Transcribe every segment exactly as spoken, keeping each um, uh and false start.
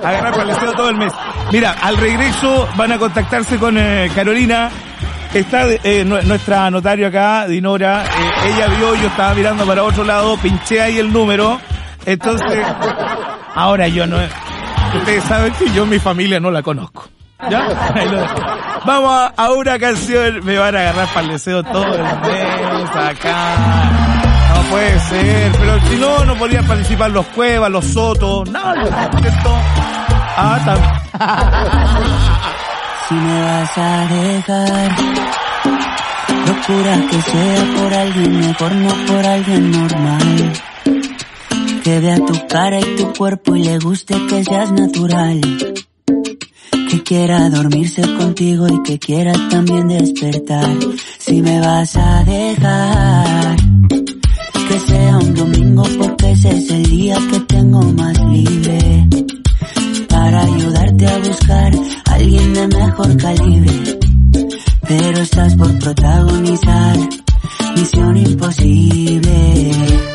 agarrar para el deseo todo el mes. Mira, al regreso van a contactarse con eh, Carolina. Está eh, nuestra notario acá, Dinora. Eh, ella vio, yo estaba mirando para otro lado, pinché ahí el número. Entonces, ahora yo no... Ustedes saben que yo mi familia no la conozco. ¿Ya? Vamos a, a una canción. Me van a agarrar para el deseo todo el mes acá. No puede ser. Pero si no, no podían participar los Cuevas, los Soto. Nada, ¿cierto? Ah, también. Si me vas a dejar, procura que sea por alguien mejor, no por alguien normal. Que vea tu cara y tu cuerpo y le guste que seas natural. Que quiera dormirse contigo y que quiera también despertar. Si me vas a dejar, que sea un domingo porque ese es el día que tengo más libre. Para ayudarte a buscar a alguien de mejor calibre. Pero estás por protagonizar misión imposible.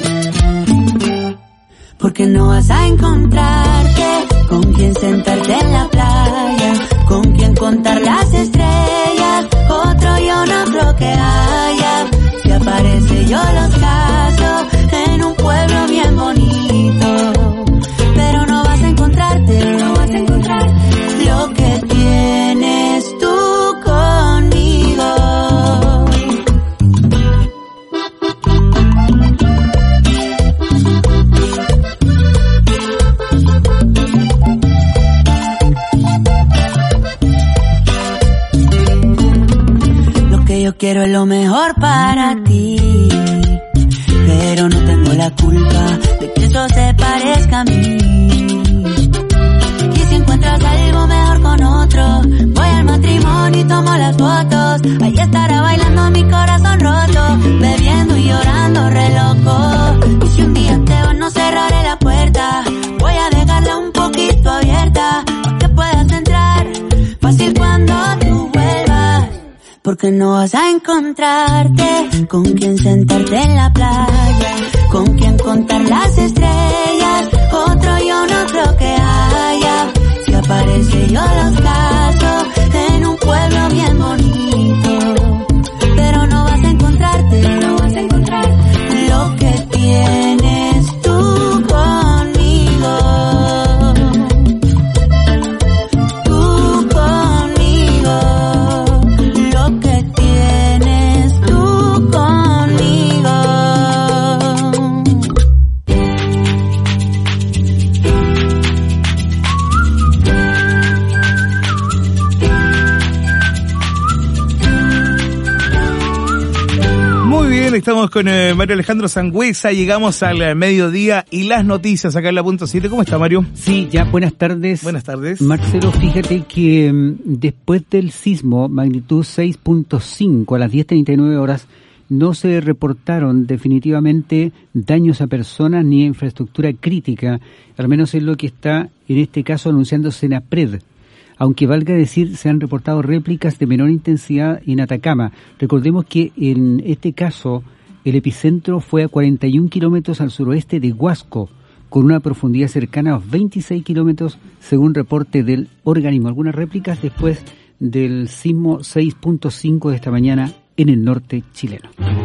Porque no vas a encontrarte con quien sentarte en la playa, con quien contar las estrellas. Otro yo no creo que haya. Si aparece yo los caso en un pueblo bien bonito. Pero no vas a encontrarte, no vas a encontrar lo que tienes tú conmigo. Lo que yo quiero es lo mejor para ti, pero no tengo la culpa de que eso se parezca a mí. Y si encuentras algo mejor con otro, voy al matrimonio y tomo las fotos. Ahí estará bailando mi corazón roto, bebiendo y llorando re loco. Y si un día te vas no cerraré la puerta, voy a dejarla un poquito abierta, para que puedas entrar fácil cuando tú vuelvas. Porque no vas a encontrarte con quien sentarte en la playa, con quien contar las estrellas. Otro yo no creo que haya. Si aparece yo los caso en un pueblo bien bonito. Pero no vas a encontrarte, no vas a encontrar lo que tienes tú conmigo. Tú conmigo. Lo que tienes tú conmigo. Muy bien, estamos con eh, Mario Alejandro Sangüesa, llegamos al eh, mediodía y las noticias acá en la punto siete. ¿Cómo está, Mario? Sí, ya, buenas tardes. Buenas tardes. Marcelo, fíjate que um, después del sismo, magnitud seis punto cinco a las diez treinta y nueve horas, no se reportaron definitivamente daños a personas ni a infraestructura crítica, al menos es lo que está en este caso anunciando Senapred. Aunque valga decir, se han reportado réplicas de menor intensidad en Atacama. Recordemos que en este caso el epicentro fue a cuarenta y un kilómetros al suroeste de Huasco, con una profundidad cercana a los veintiséis kilómetros, según reporte del organismo. Algunas réplicas después del sismo seis punto cinco de esta mañana en el norte chileno.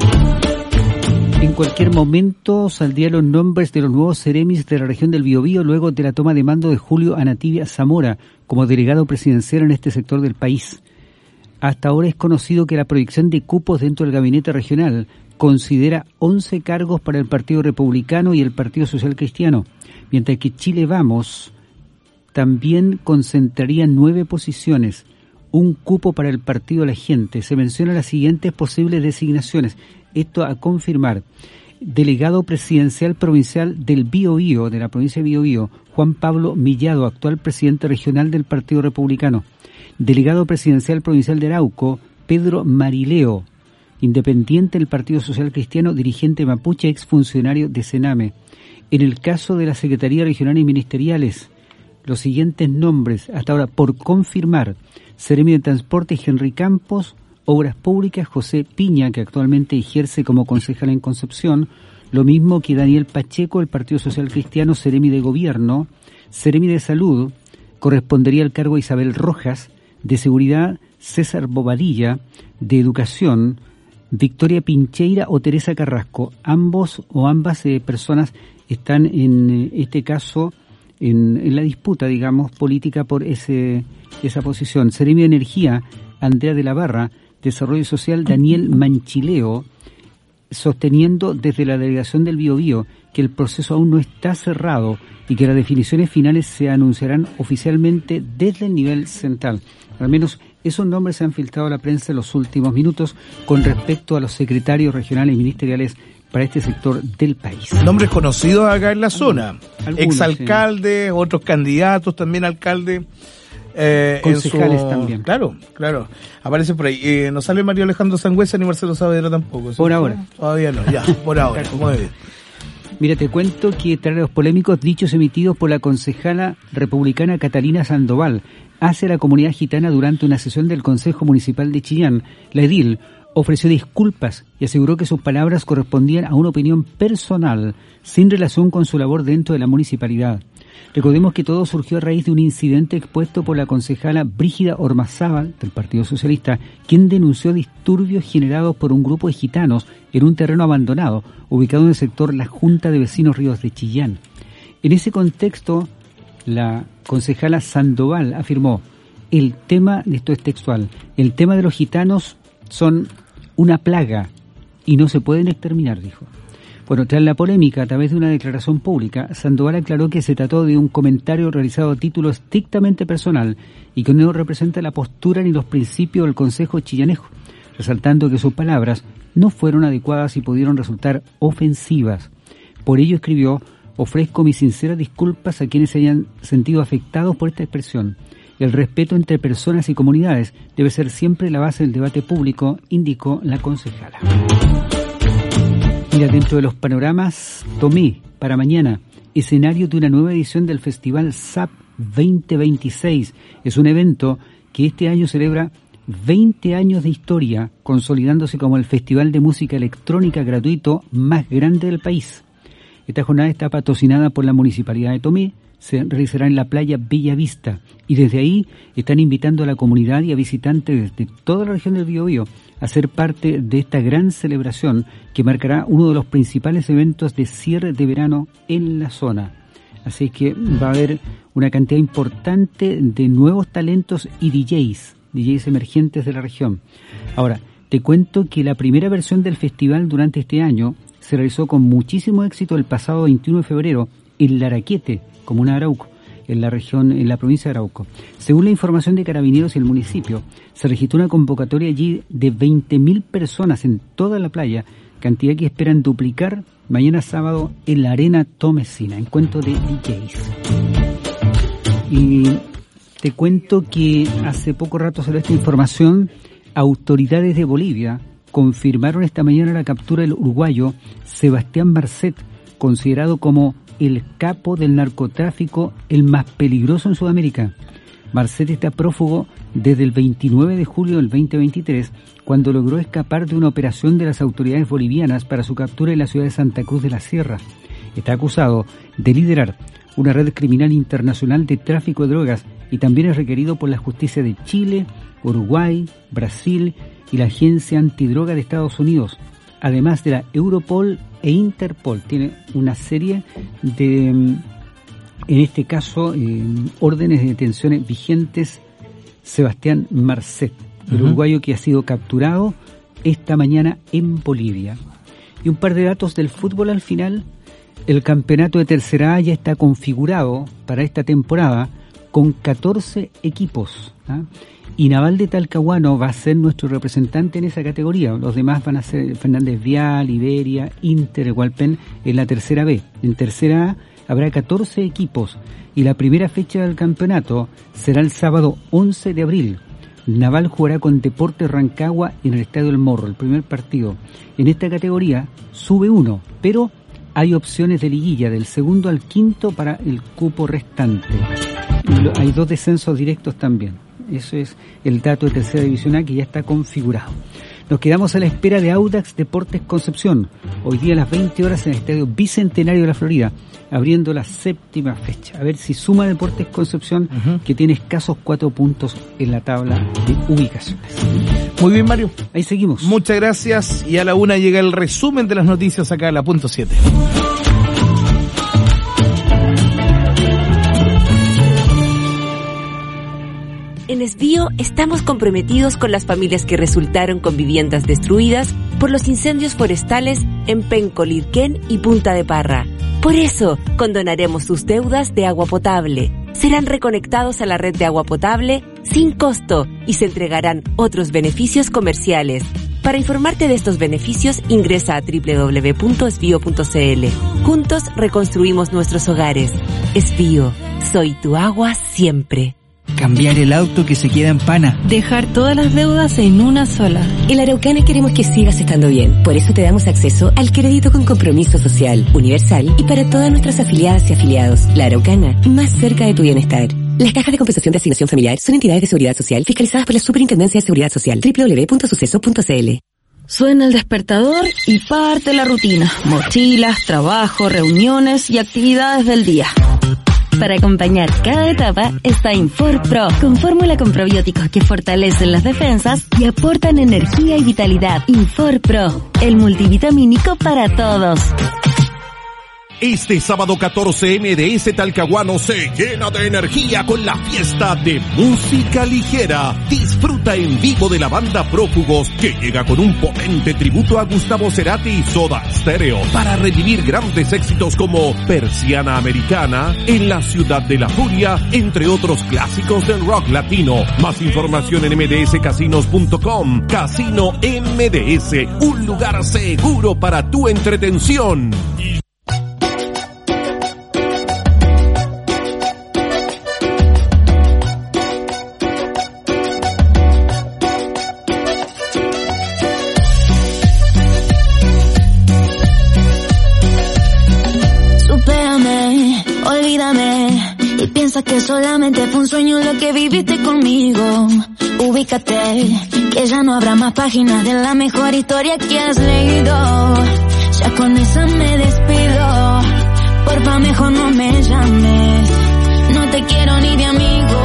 En cualquier momento saldrían los nombres de los nuevos seremis de la región del Biobío luego de la toma de mando de Julio Anatibia Zamora como delegado presidencial en este sector del país. Hasta ahora es conocido que la proyección de cupos dentro del gabinete regional considera once cargos para el Partido Republicano y el Partido Social Cristiano, mientras que Chile Vamos también concentraría nueve posiciones, un cupo para el Partido La Gente. Se mencionan las siguientes posibles designaciones. Esto a confirmar: delegado presidencial provincial del Biobío, de la provincia de Biobío, Juan Pablo Millado, actual presidente regional del Partido Republicano. Delegado presidencial provincial de Arauco, Pedro Marileo, independiente del Partido Social Cristiano, dirigente mapuche, exfuncionario de Sename. En el caso de la Secretaría Regional y Ministeriales, los siguientes nombres, hasta ahora por confirmar: Seremi de Transporte, Henry Campos; Obras Públicas, José Piña, que actualmente ejerce como concejal en Concepción; lo mismo que Daniel Pacheco, el Partido Social Cristiano, Seremi de Gobierno; Seremi de Salud, correspondería el cargo a Isabel Rojas, de Seguridad César Bobadilla, de Educación Victoria Pincheira o Teresa Carrasco. Ambos o ambas eh, personas están en eh, este caso en, en la disputa, digamos, política por ese esa posición. Seremi de Energía, Andrea de la Barra. Desarrollo Social, Daniel Manchileo, sosteniendo desde la delegación del Biobío que el proceso aún no está cerrado y que las definiciones finales se anunciarán oficialmente desde el nivel central. Al menos esos nombres se han filtrado a la prensa en los últimos minutos con respecto a los secretarios regionales y ministeriales para este sector del país. Nombres conocidos acá en la zona. Algunos, exalcaldes, sí. Otros candidatos, también alcaldes. Eh, Concejales su... también. Claro, claro. Aparece por ahí. Eh, no sale Mario Alejandro Sangüesa ni Marcelo Saavedra tampoco. ¿Sí? Por ahora. Todavía no, ya, por ahora. Muy bien. Mira, te cuento que tras los polémicos dichos emitidos por la concejala republicana Catalina Sandoval hacia la comunidad gitana durante una sesión del Consejo Municipal de Chillán, la edil ofreció disculpas y aseguró que sus palabras correspondían a una opinión personal sin relación con su labor dentro de la municipalidad. Recordemos que todo surgió a raíz de un incidente expuesto por la concejala Brígida Ormazábal, del Partido Socialista, quien denunció disturbios generados por un grupo de gitanos en un terreno abandonado, ubicado en el sector La Junta de Vecinos Ríos de Chillán. En ese contexto, la concejala Sandoval afirmó, el tema, esto es textual, el tema de los gitanos son una plaga y no se pueden exterminar, dijo. Bueno, tras la polémica, a través de una declaración pública, Sandoval aclaró que se trató de un comentario realizado a título estrictamente personal y que no representa la postura ni los principios del Consejo chillanejo, resaltando que sus palabras no fueron adecuadas y pudieron resultar ofensivas. Por ello escribió, ofrezco mis sinceras disculpas a quienes se hayan sentido afectados por esta expresión. El respeto entre personas y comunidades debe ser siempre la base del debate público, indicó la concejala. Mira, dentro de los panoramas, tomé para mañana escenario de una nueva edición del Festival S A P veinte veintiséis. Es un evento que este año celebra veinte años de historia, consolidándose como el festival de música electrónica gratuito más grande del país. Esta jornada está patrocinada por la Municipalidad de Tomé, se realizará en la playa Bella Vista y desde ahí están invitando a la comunidad y a visitantes de toda la región del Biobío a ser parte de esta gran celebración que marcará uno de los principales eventos de cierre de verano en la zona. Así que va a haber una cantidad importante de nuevos talentos y D Js, D Js emergentes de la región. Ahora, te cuento que la primera versión del festival durante este año se realizó con muchísimo éxito el pasado veintiuno de febrero en Laraquete, comuna de Arauco, en la región, en la provincia de Arauco. Según la información de Carabineros y el municipio, se registró una convocatoria allí de veinte mil personas en toda la playa, cantidad que esperan duplicar mañana sábado en la Arena Tomesina, encuentro de D Js. Y te cuento que hace poco rato salió esta información, autoridades de Bolivia confirmaron esta mañana la captura del uruguayo Sebastián Marcet, considerado como el capo del narcotráfico, el más peligroso en Sudamérica. Marcet está prófugo desde el veintinueve de julio del veinte veintitrés, cuando logró escapar de una operación de las autoridades bolivianas para su captura en la ciudad de Santa Cruz de la Sierra. Está acusado de liderar una red criminal internacional de tráfico de drogas y también es requerido por la justicia de Chile, Uruguay, Brasil y la Agencia Antidroga de Estados Unidos, además de la Europol e Interpol. Tiene una serie de, en este caso, eh, órdenes de detenciones vigentes. Sebastián Marcet, el uh-huh. uruguayo que ha sido capturado esta mañana en Bolivia. Y un par de datos del fútbol al final. El campeonato de Tercera A ya está configurado para esta temporada con catorce equipos, ¿ah? Y Naval de Talcahuano va a ser nuestro representante en esa categoría. Los demás van a ser Fernández Vial, Iberia, Inter, Hualpén en la Tercera B. En Tercera A habrá catorce equipos y la primera fecha del campeonato será el sábado once de abril. Naval jugará con Deportes Rancagua en el Estadio El Morro, el primer partido. En esta categoría sube uno, pero hay opciones de liguilla del segundo al quinto para el cupo restante. Hay dos descensos directos también. Eso es el dato de Tercera División A que ya está configurado. Nos quedamos a la espera de Audax Deportes Concepción, hoy día a las veinte horas en el Estadio Bicentenario de la Florida, abriendo la séptima fecha. A ver si suma Deportes Concepción, uh-huh. que tiene escasos cuatro puntos en la tabla de ubicaciones. Muy bien, Mario. Ahí seguimos. Muchas gracias. Y a la una llega el resumen de las noticias acá en la punto siete. En Esbío estamos comprometidos con las familias que resultaron con viviendas destruidas por los incendios forestales en Penco, Lirquén y Punta de Parra. Por eso, condonaremos sus deudas de agua potable. Serán reconectados a la red de agua potable sin costo y se entregarán otros beneficios comerciales. Para informarte de estos beneficios, ingresa a doble u doble u doble u punto esbío punto c l. Juntos reconstruimos nuestros hogares. Esbío, soy tu agua siempre. Cambiar el auto que se queda en pana. Dejar todas las deudas en una sola. En La Araucana queremos que sigas estando bien. Por eso te damos acceso al crédito con compromiso social, universal y para todas nuestras afiliadas y afiliados. La Araucana, más cerca de tu bienestar. Las cajas de compensación de asignación familiar son entidades de seguridad social fiscalizadas por la Superintendencia de Seguridad Social. doble u doble u doble u punto suceso punto c l. Suena el despertador y parte la rutina. Mochilas, trabajo, reuniones y actividades del día. Para acompañar cada etapa está Infor Pro, con fórmula con probióticos que fortalecen las defensas y aportan energía y vitalidad. Infor Pro, el multivitamínico para todos. Este sábado catorce, M D S Talcahuano se llena de energía con la fiesta de música ligera. Disfruta en vivo de la banda Prófugos, que llega con un potente tributo a Gustavo Cerati y Soda Stereo para revivir grandes éxitos como Persiana Americana, En la Ciudad de la Furia, entre otros clásicos del rock latino. Más información en eme de ese casinos punto com. Casino M D S, un lugar seguro para tu entretención. Piensa que solamente fue un sueño lo que viviste conmigo. Ubícate, que ya no habrá más páginas de la mejor historia que has leído. Ya con esa me despido. Porfa, mejor no me llames. No te quiero ni de amigo.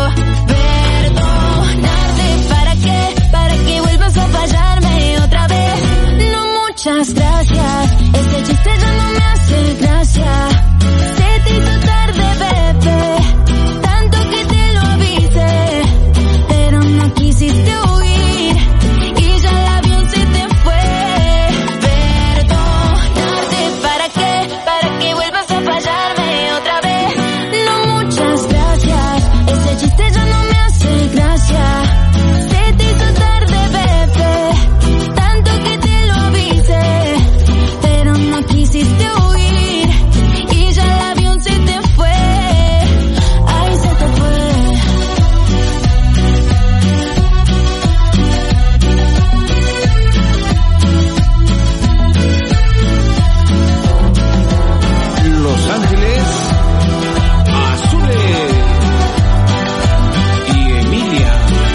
Perdonarte, ¿para qué? Para que vuelvas a fallarme otra vez. No, muchas gracias. Este chiste ya no me hace gracia. Se te hizo tarde, bebé. Tanto que te lo avisé, pero no quisiste huir y ya el avión se te fue. Perdonarte, ¿para qué? Para que vuelvas a fallarme otra vez. No, muchas gracias. Ese chiste ya no me hace gracia. Se te hizo tarde, bebé. Tanto que te lo avisé, pero no quisiste huir y ya el avión se te fue. Ay, se te fue. Los Ángeles Azules y Emilia.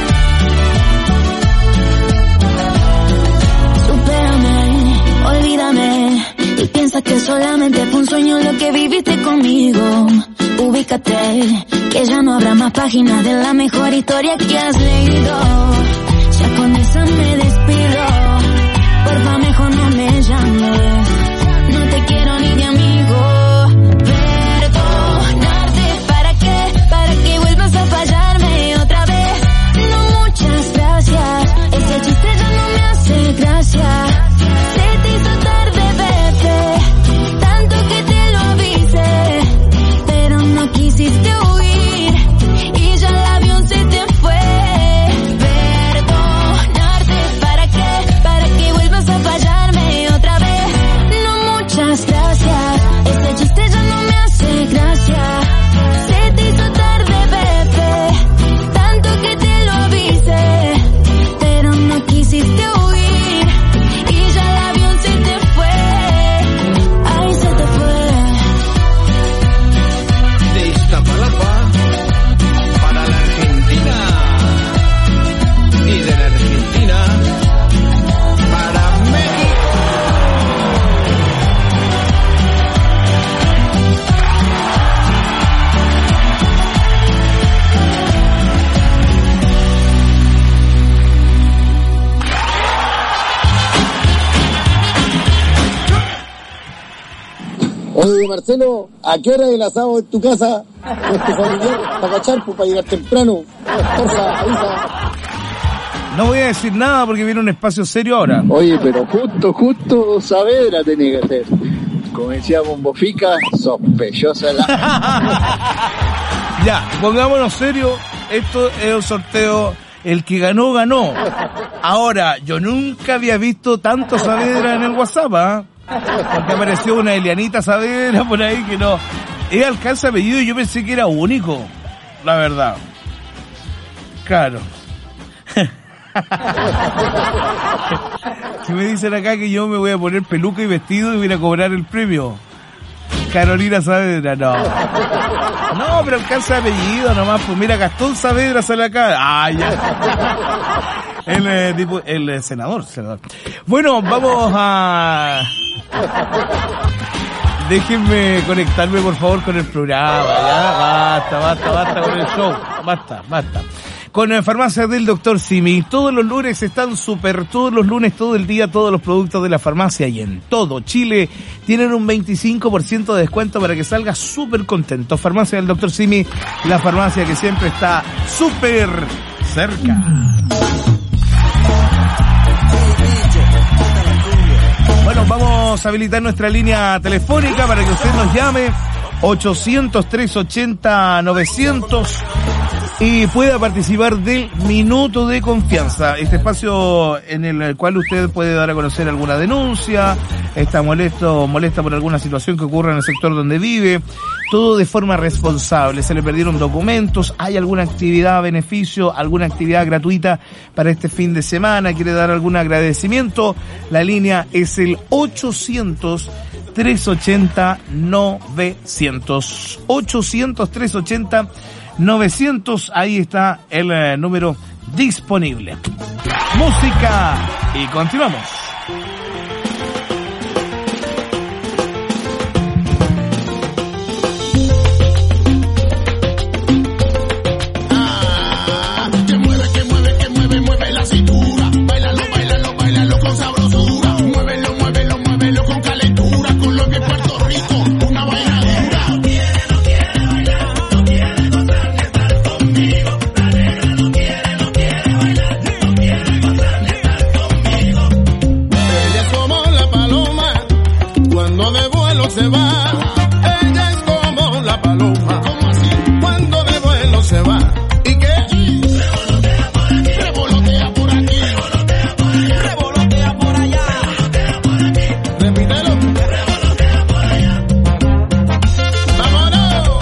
Supérame, olvídame y piensa que solamente fue un sueño lo que viviste conmigo. Ubícate, que ya no habrá más páginas de la mejor historia que has leído. Ya con esa me despido. Porfa, mejor no me llames. No te quiero ni de amigo. Perdonarte, ¿para qué? Para que vuelvas a fallarme otra vez. No, muchas gracias. Ese chiste ya no me hace gracia. Se te hizo tarde, bebé. Tanto que te lo avisé, pero no quisiste huir y ya el avión se te fue. Perdonarte, Oye, Marcelo, ¿a qué hora es el asado en tu casa? ¿Con tu familiar? Para cachar, pues, para llegar temprano. Porfa, avisa. No voy a decir nada porque viene un espacio serio ahora. Oye, pero justo, justo Saavedra tenía que ser. Como decía Bombofica, sospechosa la... Ya, pongámonos serio. Esto es un sorteo. El que ganó, ganó. Ahora, yo nunca había visto tanto Saavedra en el WhatsApp, ¿eh? Porque apareció una Elianita Saavedra por ahí que no... Ella alcanza apellido y yo pensé que era único. La verdad. Claro. Si me dicen acá que yo me voy a poner peluca y vestido y voy a ir a cobrar el premio. Carolina Saavedra, no. No, pero alcanza apellido nomás. Pues mira, Gastón Saavedra sale acá. Ah, ya. El, eh, tipo, el eh, senador, senador. Bueno, vamos a... Déjenme conectarme, por favor, con el programa, ¿ya? Basta, basta, basta con el show. Basta, basta. Con la farmacia del doctor Simi. Todos los lunes están súper, todos los lunes, todo el día, todos los productos de la farmacia y en todo Chile tienen un veinticinco por ciento de descuento para que salgas súper contento. Farmacia del doctor Simi, la farmacia que siempre está súper cerca. Bueno, vamos a habilitar nuestra línea telefónica para que usted nos llame ochocientos tres ochenta novecientos y pueda participar del Minuto de Confianza, este espacio en el cual usted puede dar a conocer alguna denuncia, está molesto, molesta por alguna situación que ocurra en el sector donde vive, todo de forma responsable. Se le perdieron documentos, hay alguna actividad, beneficio, alguna actividad gratuita para este fin de semana, quiere dar algún agradecimiento, la línea es el ochocientos tres ochenta novecientos. ochocientos tres ochenta novecientos, ahí está el eh, número disponible. Música y continuamos. Ah, que mueve, que mueve, que mueve, mueve la cintura. Báilalo, báilalo, báilalo con sabrosura. Muévelo, muévelo, muévelo con calentura. Colombia y Puerto Rico, una vaina dura. No quiere, no quiere bailar, no quiere gozar ni estar conmigo. La negra no quiere, no quiere bailar, no quiere gozar ni estar conmigo. Ella es como la paloma, cuando de vuelo se va. Ella es como la paloma, ¿cómo así? Cuando de vuelo se va. ¿Y qué? Revolotea por aquí, revolotea por aquí, revolotea por allá, revolotea por allá, revolotea por aquí. Repítelo. Revolotea por allá. ¡Vámonos!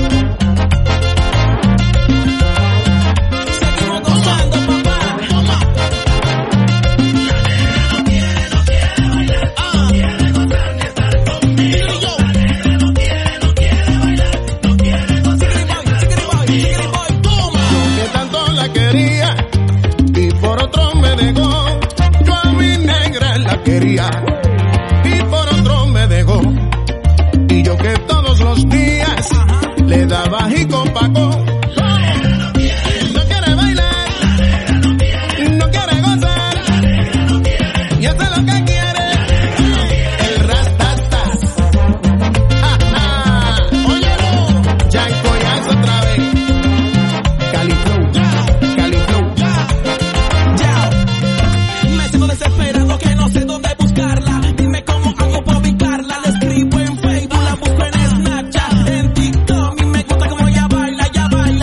Seguimos gozando, papá. Toma. La negra no quiere, no quiere bailar, no quiere gozar ni estar conmigo. La negra no quiere, no quiere bailar, no quiere gozar ni estar conmigo. Toma. Yo que tanto la quería y por otro me dejó. Yo a mi negra la quería y por otro me dejó. Y yo que todos los días le daba y con Paco. La negra no quiere, no quiere bailar. La negra no quiere, no quiere gozar. La negra no quiere, y eso es lo que quiere. La negra no quiere, el rastastas. Ajá, óyelo, ya collazo otra vez. Cali Flow, Cali Flow, ya. Me siento desesperado que no sé dónde buscarla. Dime cómo hago para ubicarla. La escribo en Facebook, la busco en Snapchat, en TikTok. Y me gusta como ella baila, ella baila.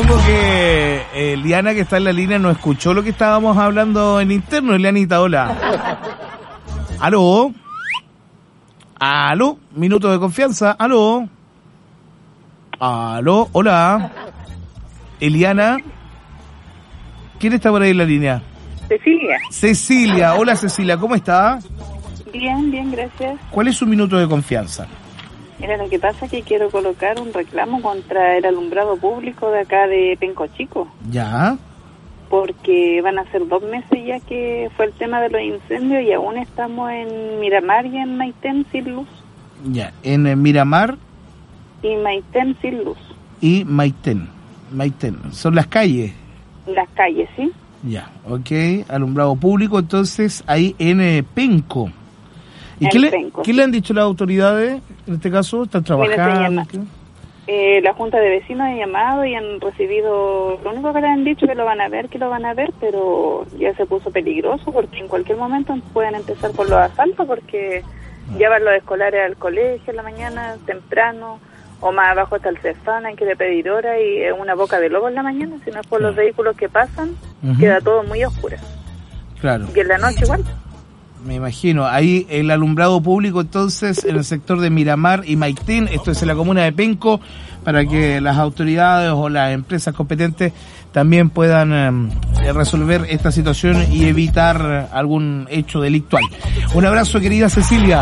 temo que eh, Liana, que está en la línea, no escuchó lo que estábamos hablando en interno. Lianita, hola. ¿Aló? ¿Aló? Minuto de confianza. ¿Aló? ¿Aló? Hola. Eliana. ¿Quién está por ahí en la línea? Cecilia. Cecilia. Hola, Cecilia. ¿Cómo está? Bien, bien, gracias. ¿Cuál es su minuto de confianza? Mira, lo que pasa es que quiero colocar un reclamo contra el alumbrado público de acá de Penco Chico. Ya. Porque van a ser dos meses ya que fue el tema de los incendios y aún estamos en Miramar y en Maitén sin luz. Ya, en eh, Miramar Y Maitén sin luz. y Maitén. Maitén. Son las calles. Las calles, ¿sí? Ya, ok. Alumbrado público, entonces, ahí en eh, Penco. ¿Y En qué le, Penco. qué le han dicho las autoridades en este caso? ¿Están Mira, se trabajando? llama- Eh, la Junta de Vecinos ha llamado y han recibido, lo único que le han dicho es que lo van a ver, que lo van a ver, pero ya se puso peligroso porque en cualquier momento pueden empezar con los asaltos porque llevan los escolares al colegio en la mañana, temprano, o más abajo está el Cefán, hay que ir a pedir hora y es una boca de lobo en la mañana, si no es por los vehículos que pasan, Ujú. queda todo muy oscuro. Claro. Y en la noche igual. Me imagino, ahí el alumbrado público entonces en el sector de Miramar y Maitén, esto es en la comuna de Penco, para que las autoridades o las empresas competentes también puedan eh, resolver esta situación y evitar algún hecho delictual. Un abrazo, querida Cecilia.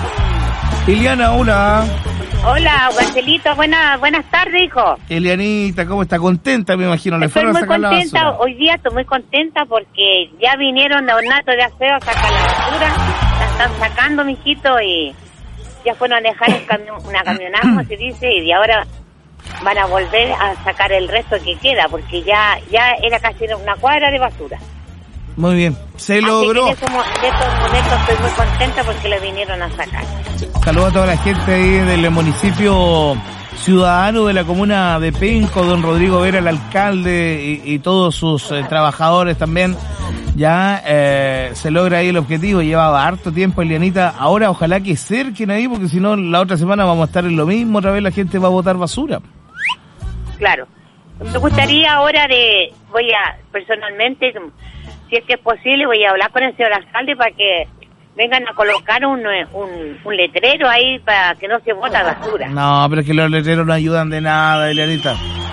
Eliana, hola. Hola, Marcelito, buena, buenas tardes, hijo. Elianita, ¿cómo está? Contenta, me imagino. Le Estoy fueron a muy sacar la contenta, basura. hoy día estoy muy contenta porque ya vinieron a Ornato de Aseo a sacar la basura, la están sacando, mijito, y ya fueron a dejar un camión, una camionada, como se dice, y de ahora van a volver a sacar el resto que queda, porque ya ya era casi una cuadra de basura. Muy bien, se Así que logró. en estos mo- en estos momentos estoy muy contenta porque lo vinieron a sacar. Saludos a toda la gente ahí del municipio ciudadano de la comuna de Penco, don Rodrigo Vera, el alcalde, y, y todos sus eh, trabajadores también. Ya eh, se logra ahí el objetivo, llevaba harto tiempo, Elianita. Ahora ojalá que cerquen ahí, porque si no la otra semana vamos a estar en lo mismo, otra vez la gente va a botar basura. Claro. Me gustaría ahora de, voy a, personalmente, si es que es posible, voy a hablar con el señor alcalde para que vengan a colocar un, un, un letrero ahí para que no se bota basura. No, pero es que los letreros no ayudan de nada, Elianita.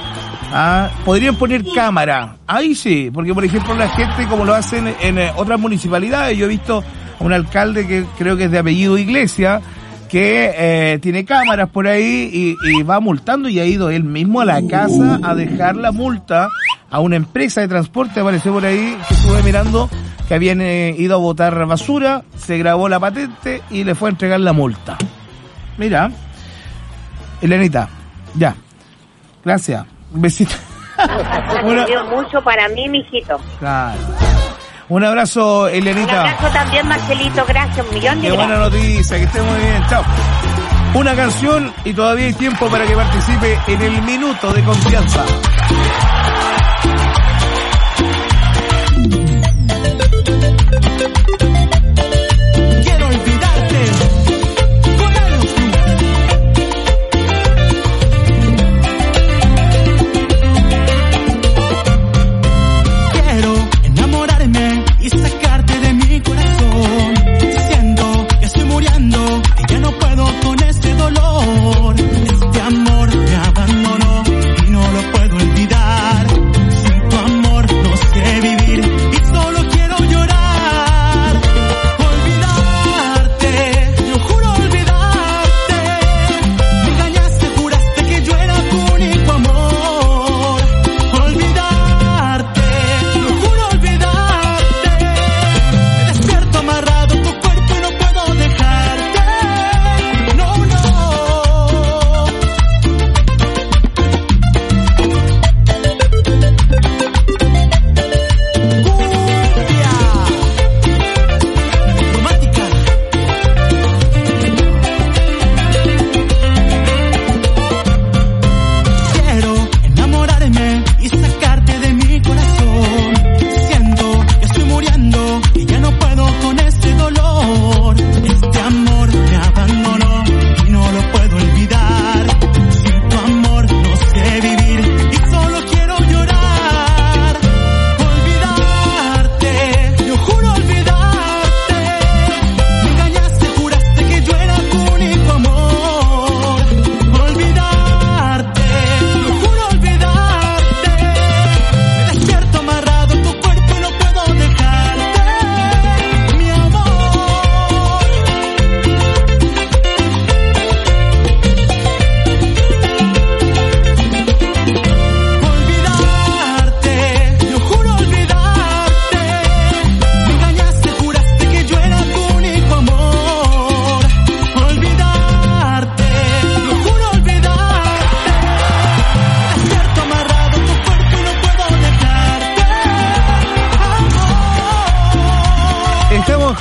Ah, podrían poner cámara, ahí sí, porque por ejemplo la gente como lo hacen en eh, otras municipalidades, yo he visto a un alcalde que creo que es de apellido Iglesia, que eh, tiene cámaras por ahí y, y va multando y ha ido él mismo a la casa a dejar la multa a una empresa de transporte, apareció por ahí, que estuve mirando, que habían eh, ido a botar basura, se grabó la patente y le fue a entregar la multa. Mira, Elenita, ya, gracias, un besito. Ha servido mucho para mí, mijito. Claro. Un abrazo, Un Elenita. abrazo también, Marcelito, gracias, un millón de Qué buena gracias. noticia, que esté muy bien, chao. Una canción y todavía hay tiempo para que participe en el minuto de confianza. Quiero olvidarte con Quiero enamorarme y sacarte de mi corazón, siendo que estoy muriendo y ya no puedo con este dolor. Este amor me abandonó y no lo puedo olvidar.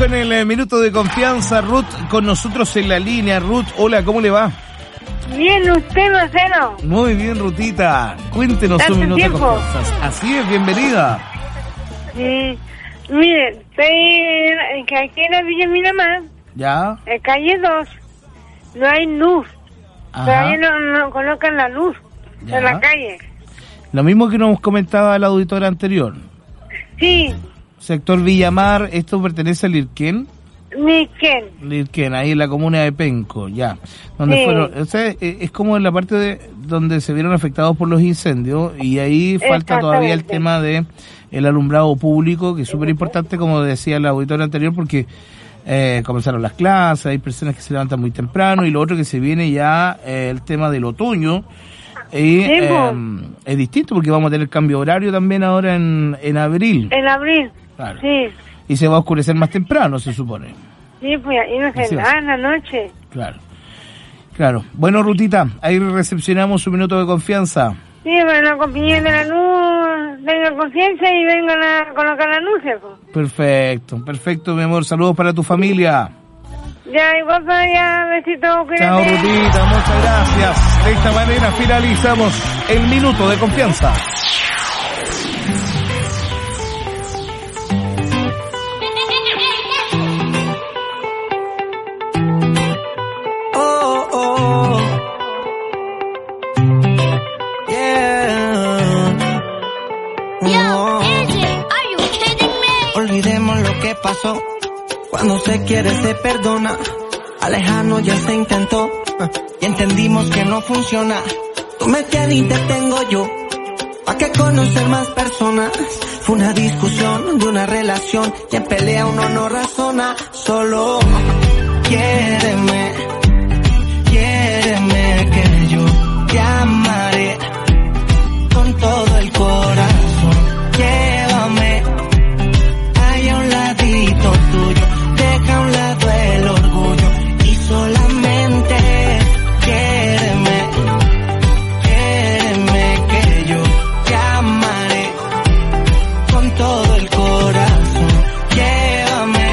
con el eh, minuto de confianza. Ruth con nosotros en la línea. Ruth, hola, ¿cómo le va? Bien, usted, Marcelo. Muy bien, Rutita. Cuéntenos un minuto tiempo? de confianza. Así es, bienvenida. Sí, miren, estoy en, aquí en la Villa Miramar. Ya. En calle dos. No hay luz. Ajá. Todavía no, no colocan la luz ya. en la calle. Lo mismo que nos comentaba la auditora anterior. Sí. Sector Villamar, ¿esto pertenece al Lirquén? Lirquén. Lirquén, ahí en la comuna de Penco, ya. Donde sí. fueron, o sea, es como en la parte de donde se vieron afectados por los incendios y ahí falta todavía el tema de el alumbrado público, que es súper importante, como decía la auditora anterior, porque eh, comenzaron las clases, hay personas que se levantan muy temprano y lo otro que se viene ya eh, el tema del otoño. Y, sí, eh, es distinto porque vamos a tener cambio horario también ahora en, en abril. En abril, claro. Sí. Y se va a oscurecer más temprano, se supone. Sí, pues ahí no se da en la noche. Claro. Claro. Bueno, Rutita, ahí recepcionamos un minuto de confianza. Sí, bueno, la compañía de la luz, tengan conciencia y vengan a colocar la luz, pues. Perfecto, perfecto, mi amor. Saludos para tu familia. Ya, igual para allá, besito, cuídate. Chao, Rutita, muchas gracias. De esta manera finalizamos el minuto de confianza. Oh, oh. Yeah. Oh. Olvidemos lo que pasó. Cuando se quiere se perdona, alejarnos ya se intentó y entendimos que no funciona. Tú me tienes y te tengo yo, ¿pa' qué conocer más personas? Fue una discusión de una relación y en pelea uno no razona. Solo quiéreme, quiéreme que yo te amaré con todo el corazón. Llévame ahí a un ladito tuyo. Deja a un lado el orgullo y solamente quiéreme, quiéreme que yo te amaré con todo el corazón. Llévame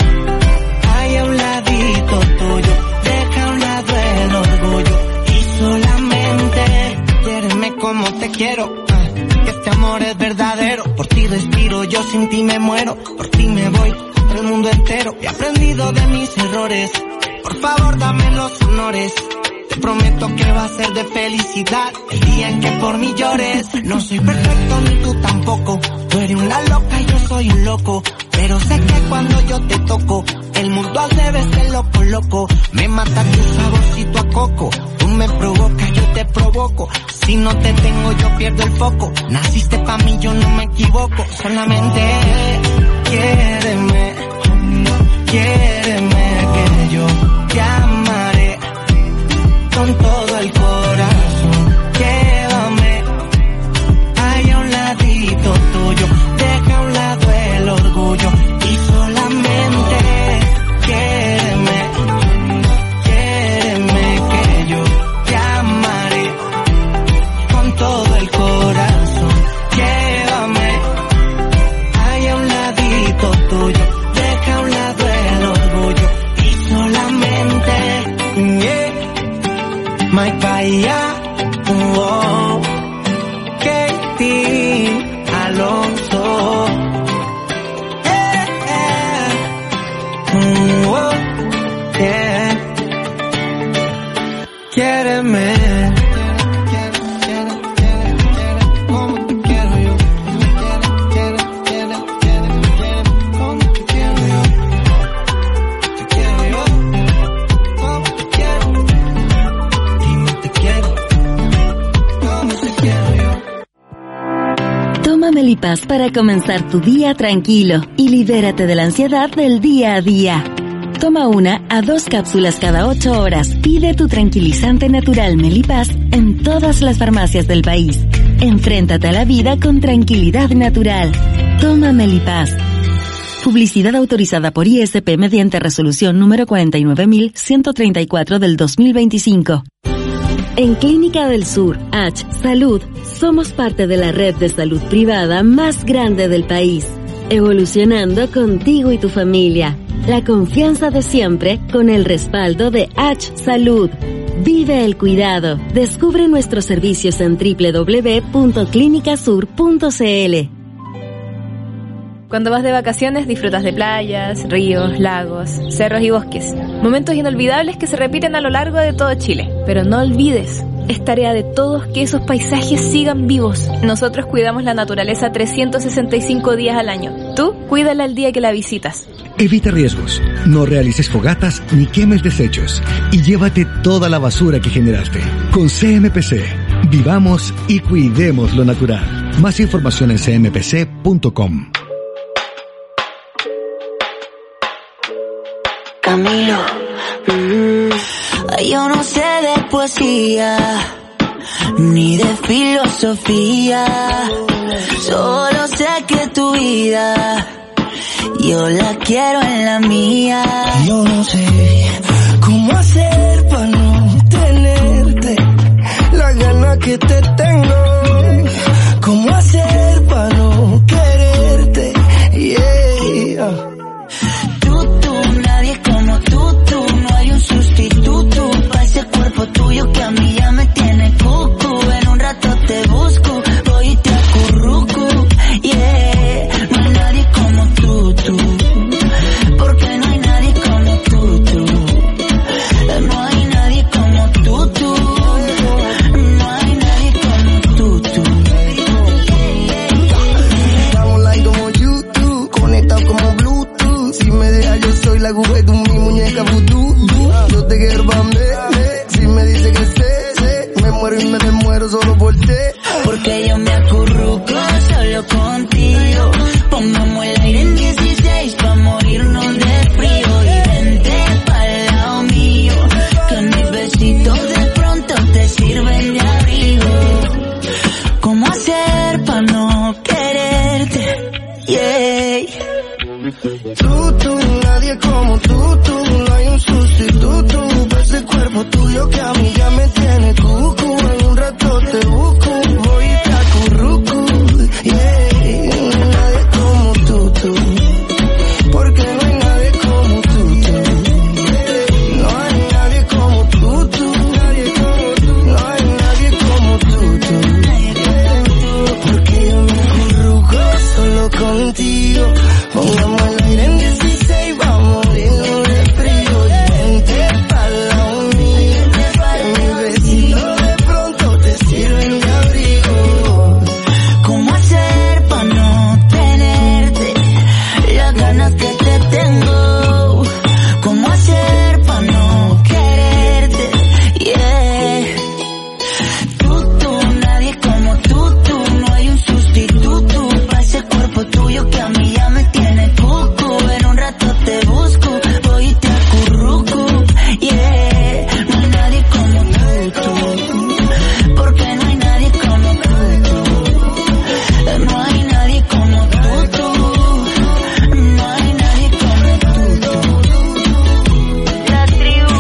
ahí a un ladito tuyo, deja a un lado el orgullo y solamente quiéreme como te quiero. Que este amor es verdadero, por ti respiro, yo sin ti me muero, por ti me voy el mundo entero. He aprendido de mis errores, por favor dame los honores. Te prometo que va a ser de felicidad el día en que por mí llores. No soy perfecto ni tú tampoco, tú eres una loca y yo soy un loco, pero sé que cuando yo te toco el mundo al revés te loco loco. Me mata tu saborcito a coco, tú me provocas, yo te provoco. Si no te tengo yo pierdo el foco. Naciste pa' mí, yo no me equivoco. Solamente quiéreme, quiéreme que yo te amaré con todo el corazón. Llévame ahí a un ladito tuyo, deja a un lado el orgullo y solamente quiéreme, quiéreme que yo te amaré con todo el corazón. Llévame ahí a un ladito tuyo, deja a un lado el orgullo y solamente yeah. Mike Bahía, oh, Katie Alonso, eh, eh, oh, yeah. Quiéreme. Melipaz para comenzar tu día tranquilo y libérate de la ansiedad del día a día. Toma una a dos cápsulas cada ocho horas. Pide tu tranquilizante natural Melipaz en todas las farmacias del país. Enfréntate a la vida con tranquilidad natural. Toma Melipaz. Publicidad autorizada por I S P mediante resolución número cuarenta y nueve mil ciento treinta y cuatro del dos mil veinticinco. En Clínica del Sur, H Salud, somos parte de la red de salud privada más grande del país, evolucionando contigo y tu familia. La confianza de siempre con el respaldo de H Salud. Vive el cuidado. Descubre nuestros servicios en doble u doble u doble u punto clínica sur punto c l. Cuando vas de vacaciones disfrutas de playas, ríos, lagos, cerros y bosques. Momentos inolvidables que se repiten a lo largo de todo Chile. Pero no olvides, es tarea de todos que esos paisajes sigan vivos. Nosotros cuidamos la naturaleza trescientos sesenta y cinco días al año. Tú, cuídala el día que la visitas. Evita riesgos, no realices fogatas ni quemes desechos y llévate toda la basura que generaste. Con C M P C, vivamos y cuidemos lo natural. Más información en c m p c punto com. Camilo, mm, yo no sé de poesía ni de filosofía, solo sé que tu vida yo la quiero en la mía. Yo no sé cómo hacer para no tenerte, la gana que te tengo. Cómo hacer para no quererte, yeah. Pa' ese cuerpo tuyo que a mí ya me tiene cucu. En un rato te busco, voy y te acurruco, yeah. No hay nadie como tú, tú, porque no hay nadie como tú, tú. No hay nadie como tú, tú. No hay nadie como tú, tú. Estamos online como YouTube, conectados como Bluetooth. Si me dejas yo soy la aguja de mi muñeca vudú. Yo te quiero pa' mí, si me dice que sé, sé, me muero y me desmuero solo por ti. Porque yo me acurruco solo contigo. Pongamos el aire en dieciséis pa' morirnos de frío. Y vente pa'l lado mío, que mis besitos de pronto te sirven de abrigo. ¿Cómo hacer pa' no quererte? Yeah. Tú, tú, nadie como tú, tú. No hay un sustituto para ese cuerpo tuyo que a mí ya me tiene cucu. En un rato te busco, voy y te acurruco, yeah. No hay nadie como tú, tú, porque no hay nadie como tú, tú. No hay nadie como tú, tú. No hay nadie como tú, tú. Porque yo me acurruco solo contigo. Pongamos el aire en dieciséis, vamos a morirnos de frío. Y vente pa'l lado mío, que mis besitos de pronto te sirven de abrigo. ¿Cómo hacer pa' no tenerte las ganas que te tengo? ¿Cómo hacer pa' no quererte? Yeah. Tú, tú, nadie como tú, tú. No hay un sustituto pa' ese cuerpo tuyo que a mí ya me tiene cucu. En un rato te busco, voy y te acurruco, yeah. No hay nadie como tú, porque no hay nadie como tú, no hay nadie como tú, tú. No hay nadie como tú, tú. La tribu.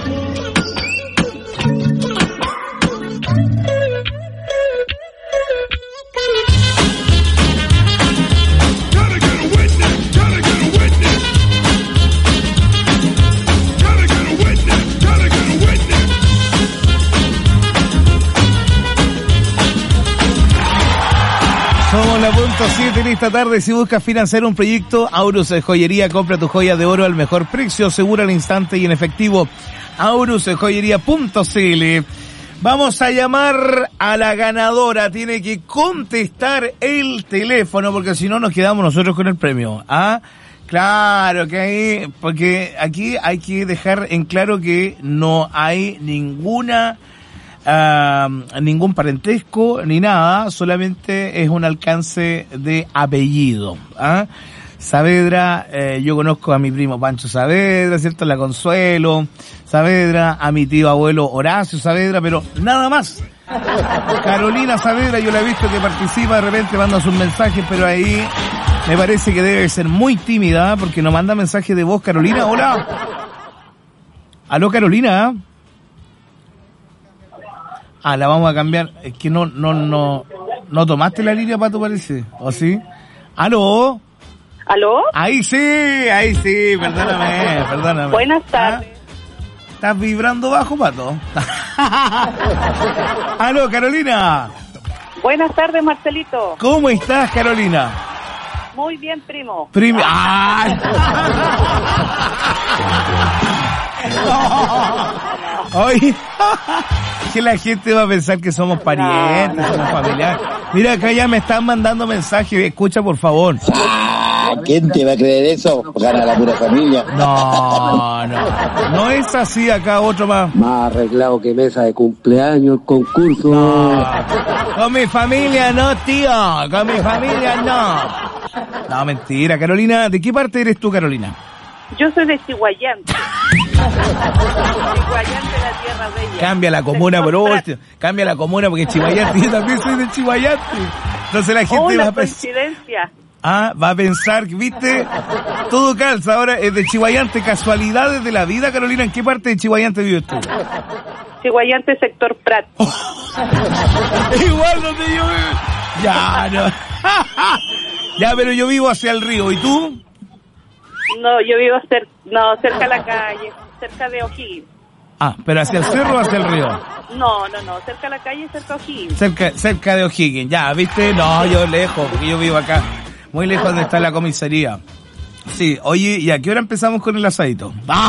Somos la punto siete en esta tarde. Si buscas financiar un proyecto, Aurus Joyería, compra tu joya de oro al mejor precio, seguro al instante y en efectivo. Aurus Joyería punto c l. Vamos a llamar a la ganadora. Tiene que contestar el teléfono porque si no nos quedamos nosotros con el premio. ¿Ah? Claro que ahí, porque aquí hay que dejar en claro que no hay ninguna Uh, ningún parentesco ni nada, solamente es un alcance de apellido. ¿Ah? Saavedra, eh, yo conozco a mi primo Pancho Saavedra, ¿cierto? La Consuelo Saavedra, a mi tío abuelo Horacio Saavedra, pero nada más. Carolina Saavedra, yo la he visto que participa, de repente manda sus mensajes, pero ahí me parece que debe ser muy tímida, porque no manda mensaje de voz. Carolina, hola. Aló, Carolina. Ah, la vamos a cambiar. Es que no, no, no, no tomaste la línea, Pato, parece. ¿O sí? ¿Aló? ¿Aló? Ahí sí, ahí sí, perdóname, perdóname. Buenas tardes. ¿Ah? ¿Estás vibrando bajo, Pato? Aló, Carolina. Buenas tardes, Marcelito. ¿Cómo estás, Carolina? Muy bien, primo. Primo. ¡Ay! Oye, que la gente va a pensar que somos parientes, no, no, somos familiares. Mira, acá ya me están mandando mensajes. Escucha, por favor. Ah, ¿quién te va a creer eso? Gana la pura familia. No, no. No es así acá, otro más. Más arreglado que mesa de cumpleaños, concurso. No. Con mi familia no, tío. Con mi familia no. No, mentira. Carolina, ¿de qué parte eres tú, Carolina? Yo soy de Chihuayante. Chihuayante, la tierra bella. Cambia la comuna, por último. Cambia la comuna porque Chihuayante, yo también soy de Chihuayante. Entonces la gente oh, va la a pensar. coincidencia. Ah, va a pensar que, viste, todo calza. Ahora es de Chihuayante. Casualidades de la vida, Carolina. ¿En qué parte de Chihuayante vives tú? Chihuayante, sector Prat. Oh. Igual donde yo vivo. Ya, no. Ya, pero yo vivo hacia el río. ¿Y tú? No, yo vivo cer no, cerca de la calle, cerca de O'Higgins. Ah, pero hacia el cerro o hacia el río. No, no, no, cerca de la calle, cerca de O'Higgins. Cerca, cerca de O'Higgins, ya, ¿viste? No, yo lejos, porque yo vivo acá, muy lejos donde está la comisaría. Sí, oye, ¿y a qué hora empezamos con el asadito? ¡Ah!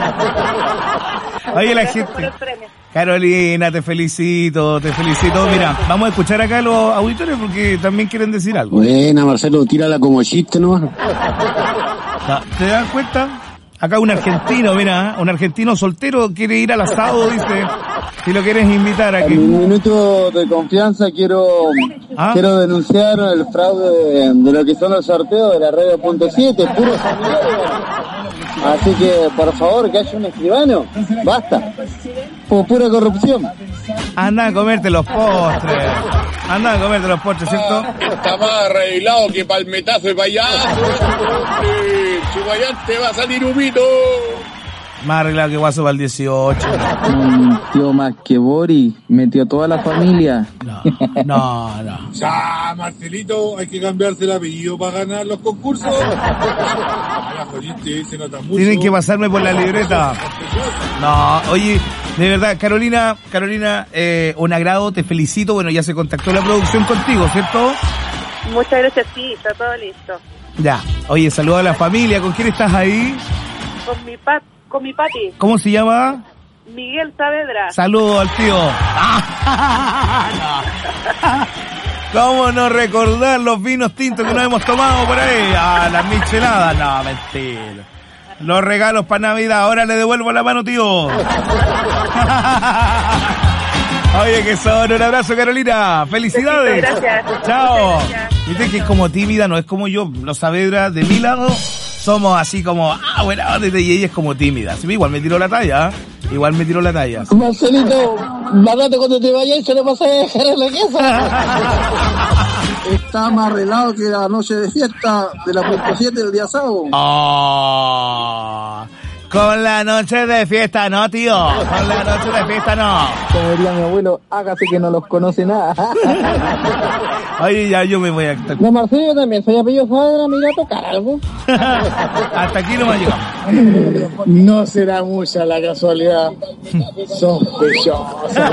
Oye, la gente... Carolina, te felicito, te felicito. Mira, vamos a escuchar acá a los auditores porque también quieren decir algo. Buena, Marcelo, tírala como chiste nomás. No, ¿te das cuenta? Acá un argentino, mira, un argentino soltero quiere ir al asado, dice. Si lo quieres invitar aquí. En un minuto de confianza quiero ¿Ah? quiero denunciar el fraude de, de lo que son los sorteos de la radio punto siete, puro familiares. Así que, por favor, que haya un escribano. Basta. Por pura corrupción. Anda a comerte los postres. Anda a comerte los postres, ¿cierto? Ah, está más arreglado que palmetazo de payaso. Chihuayante va a salir humito. Más arreglado que Guaso para el dieciocho. Un tío más que Bori, metió toda la familia. No, no, no. Ya, Marcelito, hay que cambiarse el apellido para ganar los concursos. Ah, la jodiste, se nota mucho. Tienen que pasarme por la libreta. No, oye, de verdad, Carolina, Carolina, eh, un agrado, te felicito. Bueno, ya se contactó la producción contigo, ¿cierto? Muchas gracias, sí, está todo listo. Ya, oye, saluda a la familia. ¿Con quién estás ahí? Con mi pat. Con mi papi. ¿Cómo se llama? Miguel Saavedra. Saludos al tío. ¿Cómo no recordar los vinos tintos que nos hemos tomado por ahí? Ah, las micheladas. No, mentira. Los regalos para Navidad. Ahora le devuelvo la mano, tío. Oye, que son. Un abrazo, Carolina. Felicidades. Gracias. Chao. Viste que es como tímida, no es como yo. Los Saavedra de mi lado somos así como, ah, bueno, y ella es como tímida. Sí, igual me tiró la talla, ¿eh? Igual me tiró la talla. Marcelito, más rato cuando te vayas se le vas a dejar en la casa. Está más arreglado que la noche de fiesta de la punto siete del día sábado. Oh, con la noche de fiesta no, tío. Con la noche de fiesta no. Como diría mi abuelo, hágase que no los conoce nada. Oye, ya yo me voy a... No, Marcelo, yo también soy apellido Saavedra, me irá a tocar algo. Hasta aquí no me ha llegado. No será mucha la casualidad. Sospechosa.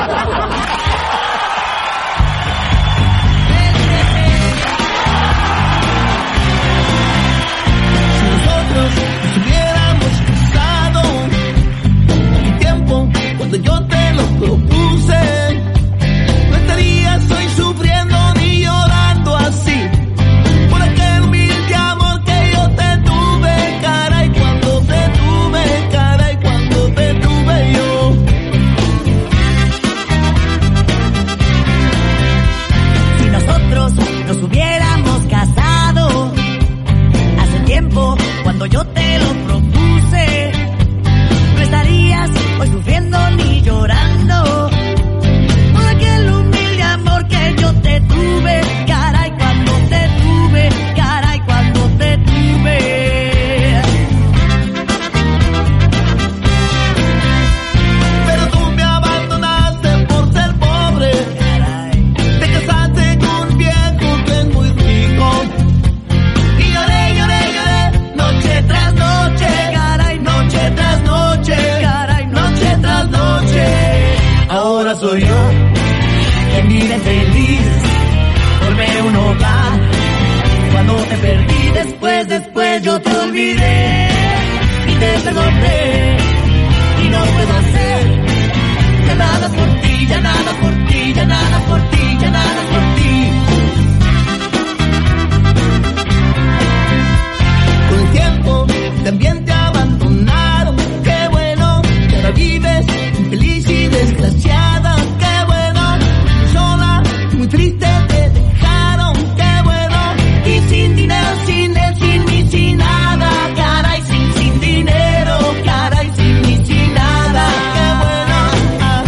Cuando yo te lo propuse, no estarías hoy sufriendo ni llorando así por aquel humilde amor que yo te tuve, caray, cuando te tuve, caray, cuando te tuve yo. Si nosotros nos hubiéramos casado hace tiempo, cuando yo te lo propuse, no estarías hoy sufriendo ni llorando por aquel humilde amor que yo te tuve, caray, cuando te tuve, caray, cuando te tuve. Pero tú me abandonaste por ser pobre, caray. Te casaste con un viejo que es muy yo te olvidé y te perdoné y no puedo hacer ya nada por ti, ya nada por ti, ya nada por ti, ya nada por ti. Con el tiempo también te abandonaron, qué bueno, que ahora vives infeliz y desgraciada, qué bueno, sola, muy triste te dejaron, qué bueno, y sin dinero, sin él, sin mí, sin nada, caray, sin, sin dinero, caray, sin mí, sin nada, qué bueno. Ah.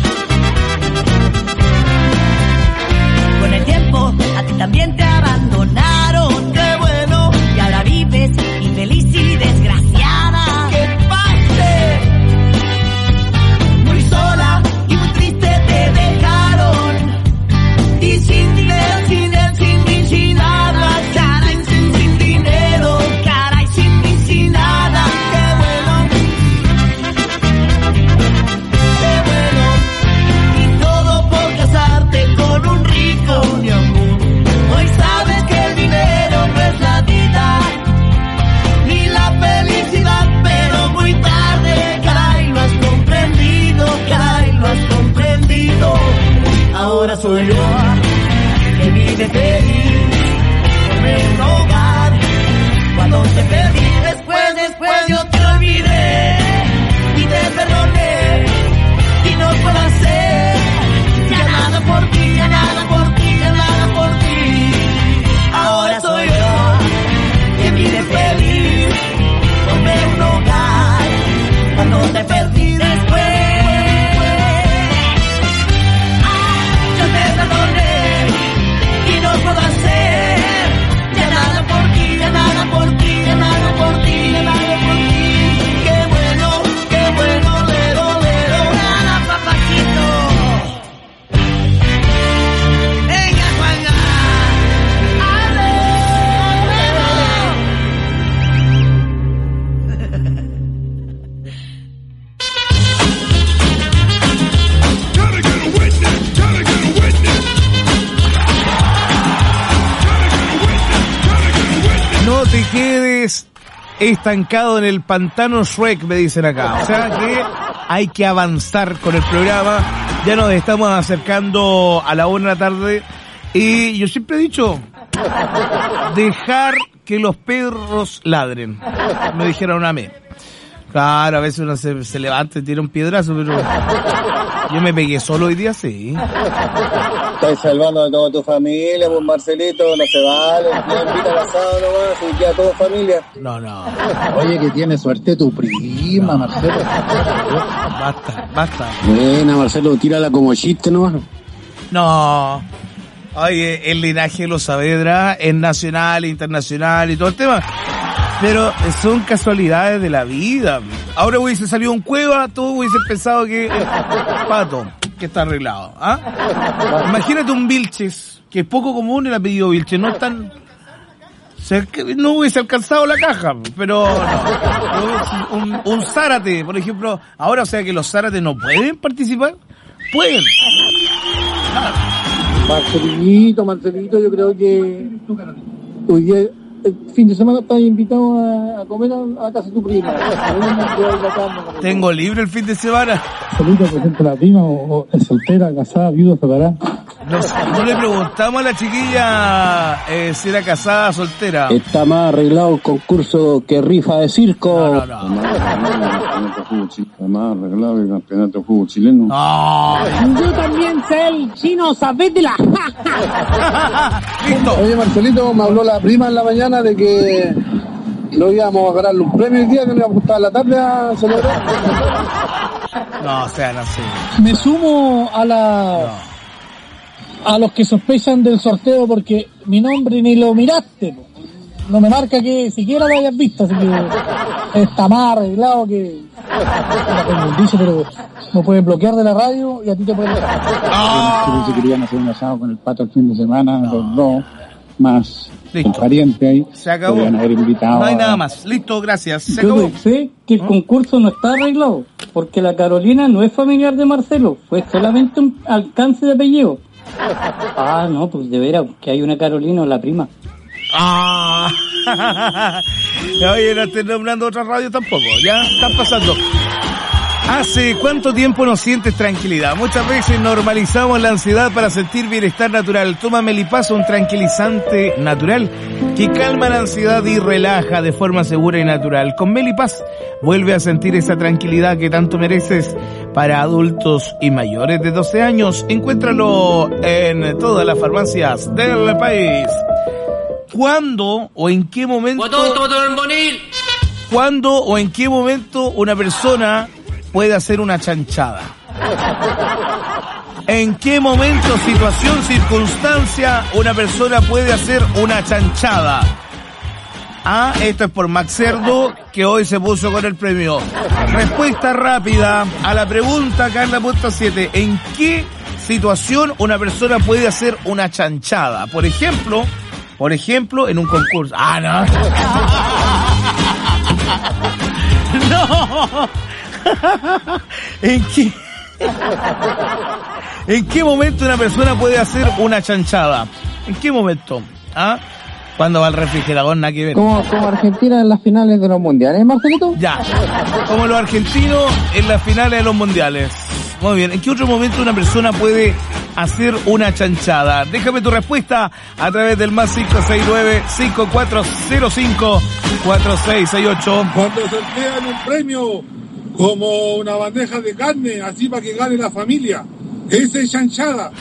Con el tiempo a ti también te abandonaron, qué bueno, y ahora vives infeliz y desgraciada, que pase, muy sola y muy triste te dejaron, y sin dinero, sin él, sin mí, sin nada, caray, sin, sin dinero, caray, sin mí, sin nada, qué bueno, qué bueno, y todo por casarte con un rico, mi amor. Hoy sabes que el dinero no es la vida ni la felicidad, pero muy tarde, caray, lo has comprendido, caray, lo has comprendido. Ahora soy yo que vive feliz, formé un hogar, cuando te perdí, después, después yo te olvidé y te perdoné y no puedo hacer ya nada por ti, ya nada por ti, ya nada por ti. Ahora soy yo que vive feliz, formé un hogar, cuando te perdí después, yo te perdoné y no puedo hacer ya nada por ti, ya nada por ti, ya nada por ti, ya nada por ti. Qué bueno, qué bueno, lero, lero, nada, papachito. Venga, Juanga, No te quedes estancado en el pantano Shrek, me dicen acá. O sea que hay que avanzar con el programa. Ya nos estamos acercando a la una de la tarde. Y yo siempre he dicho, dejar que los perros ladren. Me dijeron a mí. Claro, a veces uno se, se levanta y tira un piedrazo, pero yo me pegué solo hoy día, sí. Estás salvando a toda tu familia, pues Marcelito, no se vale. No invita al asado nomás, y queda toda familia. No, no. Oye, que tiene suerte tu prima, Marcelo. Basta, basta. Buena, Marcelo, tírala como chiste nomás. No. Oye, el linaje de los Saavedra es nacional, internacional y todo el tema. Pero son casualidades de la vida. Ahora hubiese salido un Cueva, tú hubiese pensado que... Eh, Pato, que está arreglado. ¿Ah? Imagínate un Vilches, que es poco común el apellido Vilches. No es tan... No hubiese alcanzado la caja, pero no. Un, un Zárate, por ejemplo. Ahora, o sea que los Zárates no pueden participar. Pueden. Marcelito, Marcelito, yo creo que hoy día, el fin de semana estás invitado a, a comer a, a casa de tu prima. Tengo libre el fin de semana. Marcelito, por ejemplo, la prima o, o es soltera, casada, viuda, separada. No, no le preguntamos a la chiquilla eh, si era casada, soltera. Está más arreglado el concurso que rifa de circo. No, no, no. Está más arreglado el campeonato de fútbol chileno. No. Yo también sé el chino, ¿sabes de la? Listo. Oye, Marcelito, me habló la prima en la mañana de que no íbamos a ganar un premio el día, que nos íbamos a gustar la tarde a celebrar. No, o sea, no sé. Me sumo a la... No. A los que sospechan del sorteo porque mi nombre ni lo miraste. No me marca que siquiera lo hayas visto, así que está más arreglado que... Dice, pero no pueden bloquear de la radio y a ti te pueden dejar. Oh. Si querían hacer un asado con el Pato el fin de semana, no. Los dos, más el pariente ahí. Se acabó. Haber invitado no hay a... nada más. Listo, gracias. Se Yo acabó. sé que el concurso no está arreglado porque la Carolina no es familiar de Marcelo, fue solamente un alcance de apellido. Ah, no, pues de veras, que hay una Carolina o la prima. Ah, Oye, no estoy nombrando otra radio tampoco, ya están pasando. ¿Hace cuánto tiempo no sientes tranquilidad? Muchas veces normalizamos la ansiedad para sentir bienestar natural. Toma Melipaz, un tranquilizante natural que calma la ansiedad y relaja de forma segura y natural. Con Melipaz vuelve a sentir esa tranquilidad que tanto mereces. Para adultos y mayores de doce años, encuéntralo en todas las farmacias del país. ¿Cuándo o en qué momento? ¿Cuándo o en qué momento una persona puede hacer una chanchada? ¿En qué momento, situación, circunstancia una persona puede hacer una chanchada? Ah, esto es por Max Cerdo, que hoy se puso con el premio. Respuesta rápida a la pregunta, Carla punto siete. ¿En qué situación una persona puede hacer una chanchada? Por ejemplo, por ejemplo, en un concurso. Ah, no. No. ¿En qué? ¿En qué momento una persona puede hacer una chanchada? ¿En qué momento? ¿Ah? ¿Cuándo va al refrigerador? Nada que ver. Como, como Argentina en las finales de los mundiales, Marcelito. Ya. Como los argentinos en las finales de los mundiales. Muy bien. ¿En qué otro momento una persona puede hacer una chanchada? Déjame tu respuesta a través del más cinco seis nueve, cinco cuatro cero cinco, cuatro seis seis ocho. Cuando sortean un premio como una bandeja de carne, así para que gane la familia. Esa es chanchada.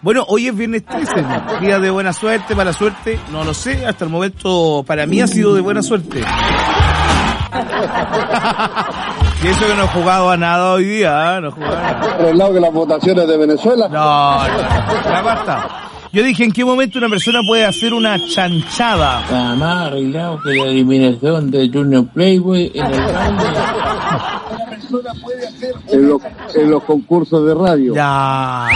Bueno, hoy es viernes trece, día de buena suerte, mala suerte, no lo sé, hasta el momento para mí ha sido de buena suerte. Y eso que no he jugado a nada hoy día, ¿eh? No he jugado a nada. Por el lado que las votaciones de Venezuela. No, no, la basta. Yo dije, ¿en qué momento una persona puede hacer una chanchada? Nada más arreglado que la eliminación de Junior Playboy en el baile. Una persona puede hacer en los, en los concursos de radio. Ya.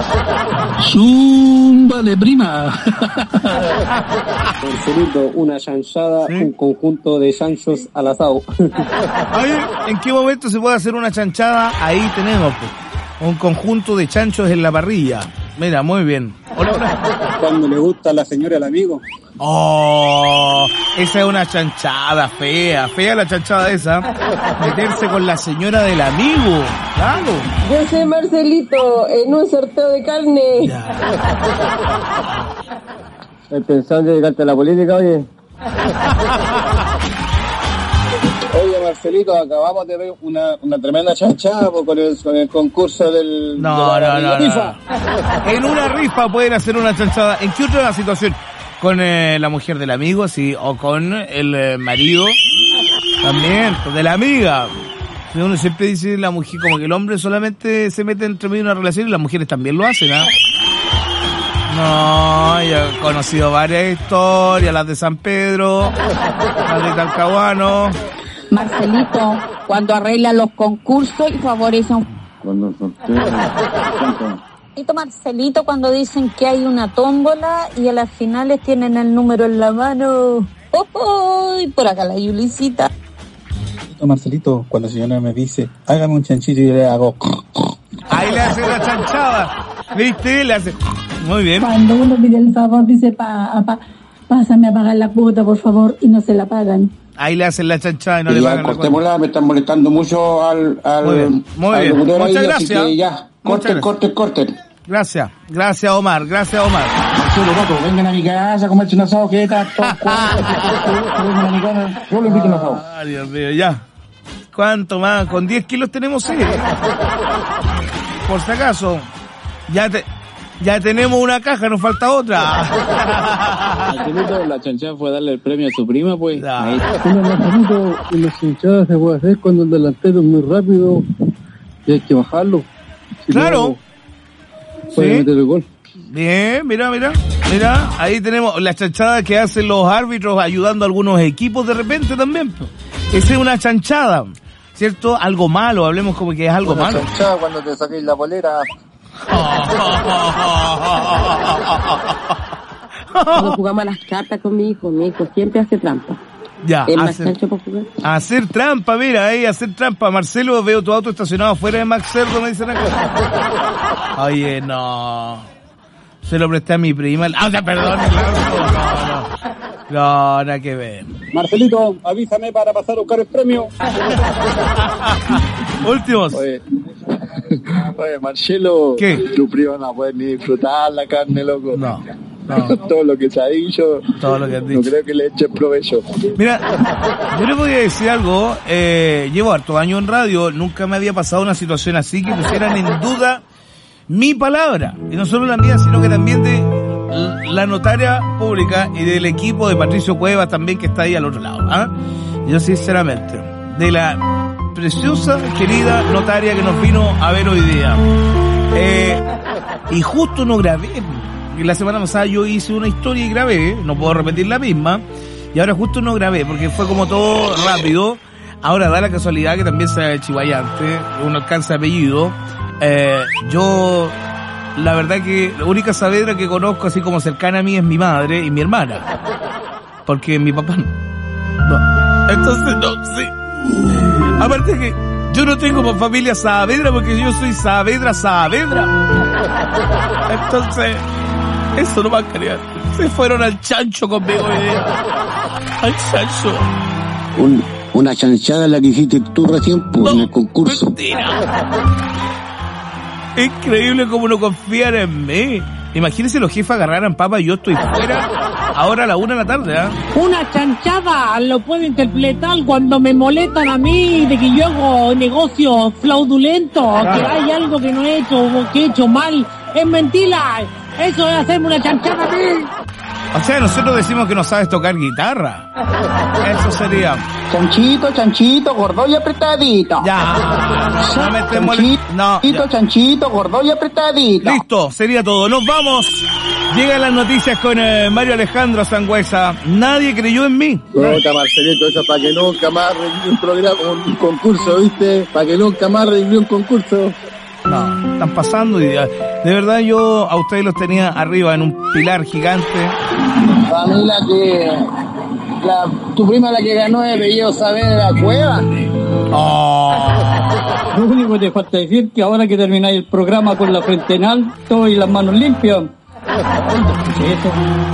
Zúmbale, prima. Marcelito, una chanchada, ¿sí? Un conjunto de chanchos al asado. Ay, ¿en qué momento se puede hacer una chanchada? Ahí tenemos, pues, un conjunto de chanchos en la parrilla. Mira, muy bien. Hola, hola. Cuando le gusta a la señora el amigo. Oh, esa es una chanchada fea, fea la chanchada esa. Meterse con la señora del amigo, claro. Yo soy Marcelito, en un sorteo de carne. ¿Estás pensando en dedicarte a la política, oye? Oye, Marcelito, acabamos de ver una, una tremenda chanchada con el, con el concurso del... No, de la, no, no, rifa. no. En una rifa pueden hacer una chanchada. ¿En qué otra situación? ¿Con eh, la mujer del amigo, sí? ¿O con el eh, marido? También, con de la amiga. Uno siempre dice la mujer, como que el hombre solamente se mete entre medio de una relación y las mujeres también lo hacen, ¿ah? No, yo he conocido varias historias, las de San Pedro, las de Talcahuano. Marcelito, cuando arregla los concursos y favorece a un... Cuando sortea... Marcelito, cuando dicen que hay una tómbola y a las finales tienen el número en la mano. ¡Oh, oh! Y por acá la Yulicita. Marcelito, cuando la señora me dice, hágame un chanchito y yo le hago... Ahí le hace la chanchada, ¿viste? Le hace... Muy bien. Cuando uno pide el favor, dice, pa, pa, pásame a pagar la cuota, por favor, y no se la pagan. Ahí le hacen la chanchada y no y le ya, pagan la cortémosla, me están molestando mucho al... al muy bien, muy al bien. Muchas ahí, gracias. Así que ya, corten, corten, corten. Gracias, gracias Omar, gracias Omar. Marcelo, loco, vengan a mi casa a comerse un asado, que está todo vengan a mi casa, yo lo invito a un asado. Ay, Dios mío, ya. ¿Cuánto más? Con diez kilos tenemos seis. Por si acaso, ya te... Ya tenemos una caja, nos falta otra. Marcelito, la chanchada fue darle el premio a su prima, pues. Ahí. Bueno, Marcelito, en las chanchadas se puede hacer cuando el delantero es muy rápido y hay que bajarlo. Si claro. No, puede sí. meter el gol. Bien, mira, mira, mira, ahí tenemos la chanchada que hacen los árbitros ayudando a algunos equipos de repente también. Esa es una chanchada, ¿cierto? Algo malo, hablemos como que es algo una malo. Chanchada cuando te saquéis la polera. Cuando jugamos a las cartas con mi hijo, mi hijo siempre hace trampa. Ya, ¿Es más hacer, chancho para jugar? Hacer trampa, mira, ahí, hacer trampa. Marcelo, veo tu auto estacionado fuera de Max Cerdo, me dicen acá. Oye, no. Se lo presté a mi prima. Ah, o sea, perdón, el auto. No, no. No, nada que ver. Marcelito, avísame para pasar a buscar el premio. Últimos. Oye, oye, Marcelo. ¿Qué? Tu primo no puede ni disfrutar la carne, loco. No. No. Todo lo que se ha dicho. Todo lo que has dicho. No creo que le eche provecho. Mira, yo le voy a decir algo. Eh, llevo harto años en radio. Nunca me había pasado una situación así que pusieran en duda mi palabra. Y no solo la mía, sino que también de la notaria pública y del equipo de Patricio Cuevas también, que está ahí al otro lado. ¿Ah? Yo sinceramente, de la preciosa, querida notaria que nos vino a ver hoy día. Eh, y justo no grabé. La semana pasada yo hice una historia y grabé, no puedo repetir la misma, y ahora justo no grabé porque fue como todo rápido. Ahora da la casualidad que también sea el chihuayante, uno alcanza apellido. Eh, yo, la verdad que la única Saavedra que conozco así como cercana a mí es mi madre y mi hermana, porque mi papá no. no. Entonces, no, sí. Aparte que yo no tengo familia Saavedra porque yo soy Saavedra Saavedra. Entonces, eso no va a creer. Se fueron al chancho conmigo hoy día. Al chancho. Un, una chanchada la que hiciste tú recién pues, no, en el concurso. Mentira. Increíble cómo no confían en mí. Imagínense los jefes agarraran papa y yo estoy fuera ahora a la una de la tarde, ¿eh? Una chanchada lo puedo interpretar cuando me molestan a mí de que yo hago negocios fraudulentos, claro. Que hay algo que no he hecho o que he hecho mal es mentira. Eso es hacerme una chanchada a mí. O sea, nosotros decimos que no sabes tocar guitarra. Eso sería. Chanchito, chanchito, gordo y apretadito. Ya. No metemos chanchito, el... No, ya. chanchito, gordo y apretadito. Listo, sería todo. Nos vamos. Llegan las noticias con eh, Mario Alejandro Sangüesa. Nadie creyó en mí. Puta, Marcelito, eso para que nunca más revive un programa, un concurso, ¿viste? Para que nunca más revive un concurso. No, están pasando y de verdad yo a ustedes los tenía arriba en un pilar gigante. Para mí la que... La, tu prima la que ganó de apellido Saavedra Cueva. Oh. Lo único que te falta decir que ahora que termináis el programa con la frente en alto y las manos limpias. Eso.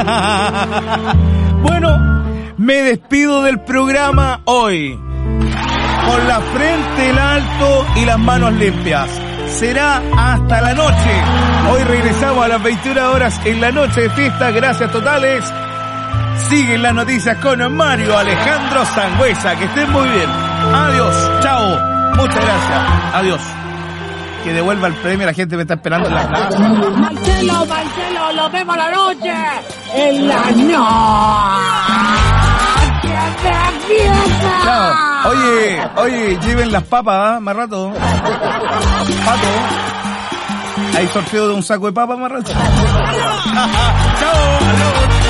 Bueno, me despido del programa hoy con la frente en alto y las manos limpias. Será hasta la noche. Hoy regresamos a las veintiuna horas en la noche de fiesta. Gracias totales. Siguen las noticias con Mario Alejandro Sangüesa. Que estén muy bien. Adiós. Chao. Muchas gracias. Adiós. Que devuelva el premio. La gente me está esperando en la plaza. Marcelo, Marcelo, nos vemos la noche. En la noche de fiesta. Chao. Oye, oye, lleven las papas, ¿eh? Más rato. Pato. ¿Hay sorteo de un saco de papas más rato? Chao. Adiós.